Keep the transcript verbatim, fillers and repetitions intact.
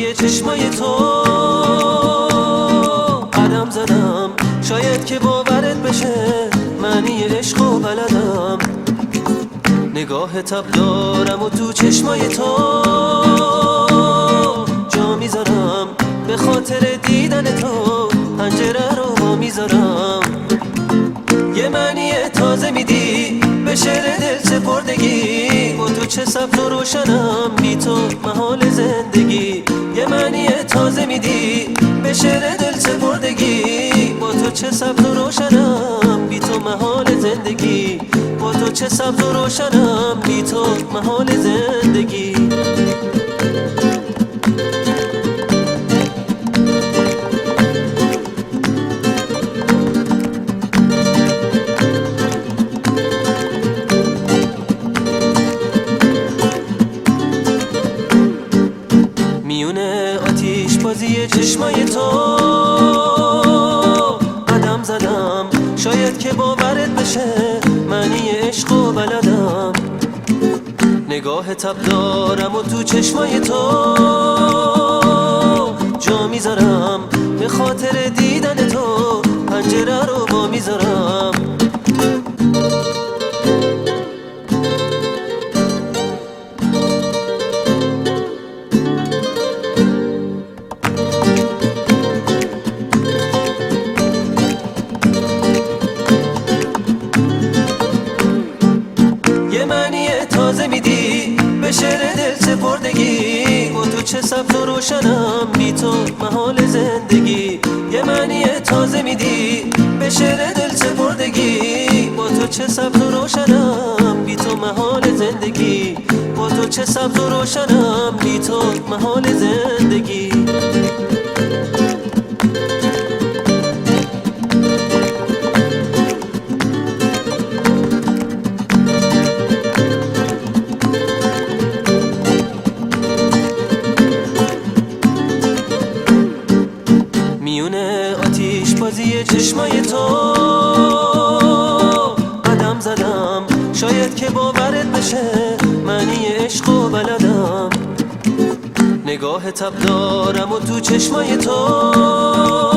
بازی چشمای تو قدم زدم، شاید که باورت بشه معنی عشق و بلدم. نگاه تب دارم و تو چشمای تو جا میذارم، به خاطر دیدن تو پنجره رو با میذارم. یه معنی تازه میدی به شعر دل سپردگی، با تو چه سبز و روشنم بی تو محال زندگی. یه معنی تازه میدی به شعر دل سپردگی، با تو چه سبز و روشنم بی تو محال زندگی. با تو چه سبز و روشنم بی تو محال زندگی. میونه آتیش بازی چشمای تو قدم زدم، شاید که باورت بشه معنی عشق و بلدم. نگاه تب دارم و تو چشمای تو جا میذارم، به خاطر دیدن تو پنجره رو با میذارم. یه معنی تازه میدی به شعر دل سپردگی، با تو چه سبز و روشنم بی تو محال زندگی. یه معنی تازه میدی به شعر دل سپردگی، با تو چه سبز و روشنم بی تو محال زندگی. با تو چه سبز و روشنم بی تو محال زندگی. میونه آتیش بازی چشمای تو قدم زدم، شاید که باورت بشه معنی عشق و بلدم. نگاه تب دارم و تو چشمای تو